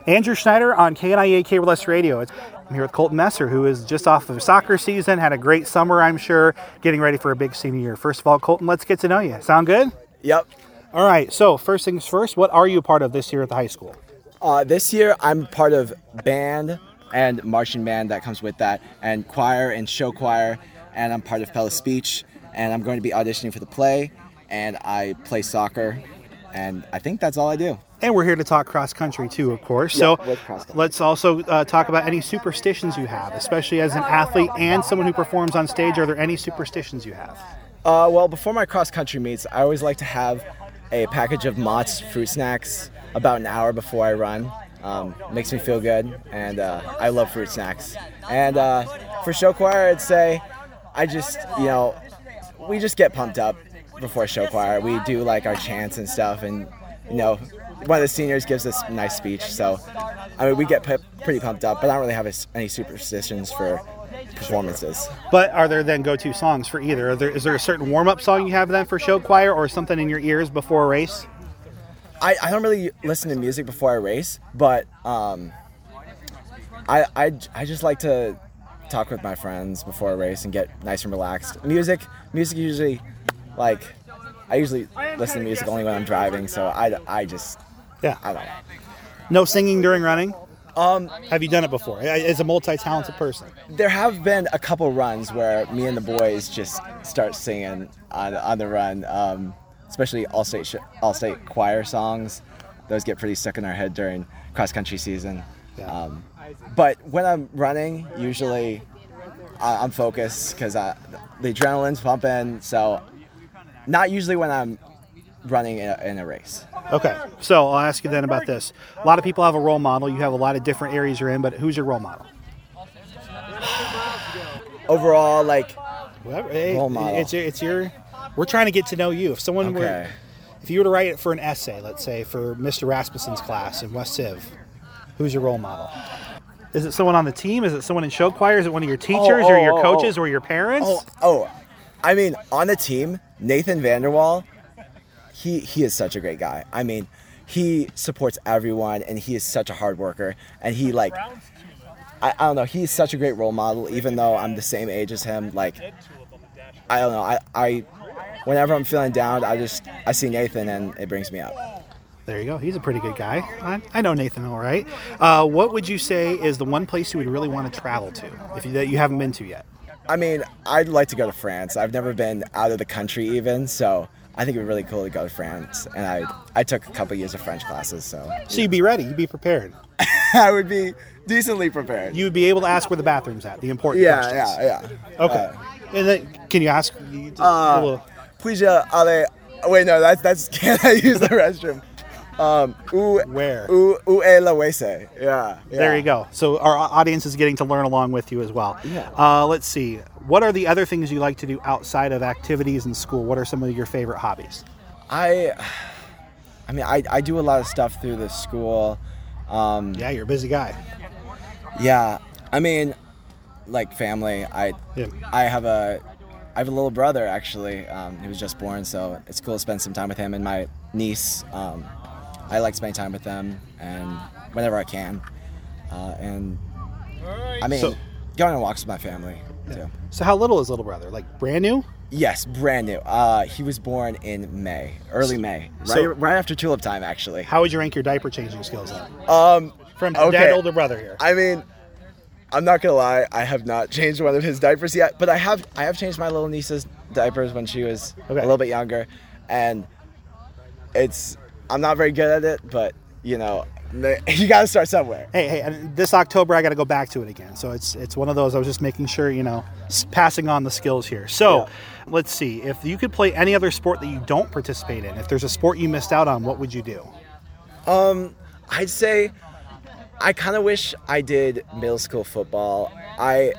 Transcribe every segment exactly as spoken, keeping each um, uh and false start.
Andrew Schneider on K N I A Cable Less Radio. I'm here with Colton Messer, who is just off of soccer season, had a great summer, I'm sure, getting ready for a big senior year. First of all, Colton, let's get to know you. Sound good? Yep. All right, so first things first, what are you a part of this year at the high school? Uh, this year, I'm part of band and marching band that comes with that, and choir and show choir, and I'm part of Pella Speech, and I'm going to be auditioning for the play, and I play soccer, and I think that's all I do. And we're here to talk cross country too, of course. Yeah, so let's also uh, talk about any superstitions you have, especially as an athlete and someone who performs on stage. Are there any superstitions you have? Uh, well, before my cross country meets, I always like to have a package of Mott's fruit snacks about an hour before I run. Um, makes me feel good, and uh, I love fruit snacks. And uh, for show choir, I'd say I just, you know, we just get pumped up before show choir. We do like our chants and stuff, and you know, one of the seniors gives us a nice speech, so I mean, we get p- pretty pumped up, but I don't really have any superstitions for performances. But are there then go-to songs for either? Are there, is there a certain warm-up song you have then for show choir, or something in your ears before a race? I, I don't really listen to music before I race, but um, I, I, I just like to talk with my friends before a race and get nice and relaxed. Music, music usually, like, I usually listen to music only when I'm driving, so I, I just, yeah, I don't know. No singing during running? Um, have you done it before? As a multi-talented person? There have been a couple runs where me and the boys just start singing on on the run, um, especially all-state sh- all-state choir songs. Those get pretty stuck in our head during cross-country season. Yeah. Um, but when I'm running, usually I- I'm focused because the adrenaline's pumping, so not usually when I'm running in a, in a race. Okay, so I'll ask you then about this. A lot of people have a role model. You have a lot of different areas you're in, but who's your role model? Overall, like, well, hey, role model. It's, it's your, we're trying to get to know you. If someone okay. were, if you were to write it for an essay, let's say for Mister Rasmussen's class in West Civ, who's your role model? Is it someone on the team? Is it someone in show choir? Is it one of your teachers oh, oh, or your oh, coaches oh. or your parents? Oh, oh, I mean, on the team, Nathan Vanderwall, he he is such a great guy. I mean, he supports everyone, and he is such a hard worker. And he, like, I, I don't know, he's such a great role model, even though I'm the same age as him. Like, I don't know, I, I whenever I'm feeling down, I just, I see Nathan, and it brings me up. There you go. He's a pretty good guy. I, I know Nathan all right. Uh, what would you say is the one place you would really want to travel to if you, that you haven't been to yet? I mean, I'd like to go to France. I've never been out of the country even, so I think it would be really cool to go to France. And I I took a couple years of French classes, so... So you'd be ready. You'd be prepared. I would be decently prepared. You would be able to ask where the bathroom's at, the important yeah, questions. Yeah, yeah, Okay. Uh, and then, can you ask... You uh, little... Puis aller... Wait, no, that's... that's can I use the restroom? Um, où, Where? Où, où est la W C? Yeah, yeah. There you go. So our audience is getting to learn along with you as well. Yeah. Uh, let's see. What are the other things you like to do outside of activities in school? What are some of your favorite hobbies? I... I mean, I, I do a lot of stuff through the school. Um, yeah, you're a busy guy. Yeah. I mean, like family. I yeah. I have a... I have a little brother, actually. Um, he was just born, so it's cool to spend some time with him, and my niece. Um, I like spending time with them, and whenever I can. Uh, and, I mean, so, going on walks with my family, yeah. too. So how little is little brother? Like, brand new? Yes, brand new. Uh, he was born in May, early May, right, so, right after tulip time, actually. How would you rank your diaper changing skills then? Um, From okay. dad, older brother here. I mean... I'm not gonna lie, I have not changed one of his diapers yet, but I have I have changed my little niece's diapers when she was okay. a little bit younger, and it's I'm not very good at it, but you know, you gotta start somewhere. Hey, hey, and this October I gotta go back to it again, so it's it's one of those. I was just making sure, you know, passing on the skills here. So, yeah. Let's see, if you could play any other sport that you don't participate in, if there's a sport you missed out on, what would you do? Um, I'd say. I kind of wish I did middle school football. I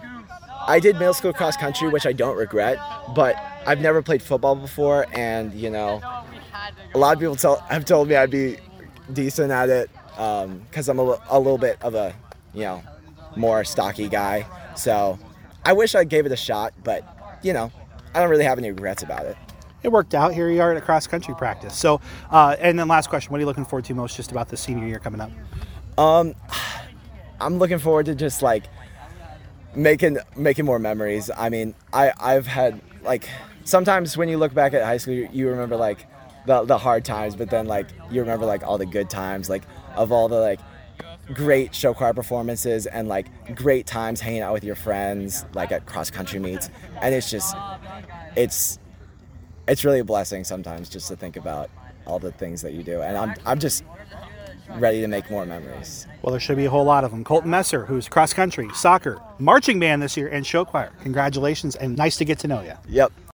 I did middle school cross country, which I don't regret, but I've never played football before, and, you know, a lot of people tell, have told me I'd be decent at it because um, I'm a, a little bit of a, you know, more stocky guy. So I wish I gave it a shot, but, you know, I don't really have any regrets about it. It worked out. Here you are at a cross country practice. So, uh, and then last question, what are you looking forward to most just about the senior year coming up? Um, I'm looking forward to just like making making more memories. I mean, I I've had like sometimes when you look back at high school, you, you remember like the the hard times, but then like you remember like all the good times, like of all the like great show choir performances and like great times hanging out with your friends, like at cross country meets. And it's just it's it's really a blessing sometimes just to think about all the things that you do. And I'm I'm just ready to make more memories. Well, there should be a whole lot of them. Colton Messer, who's cross country, soccer, marching band this year, and show choir. Congratulations, and nice to get to know you. Yep.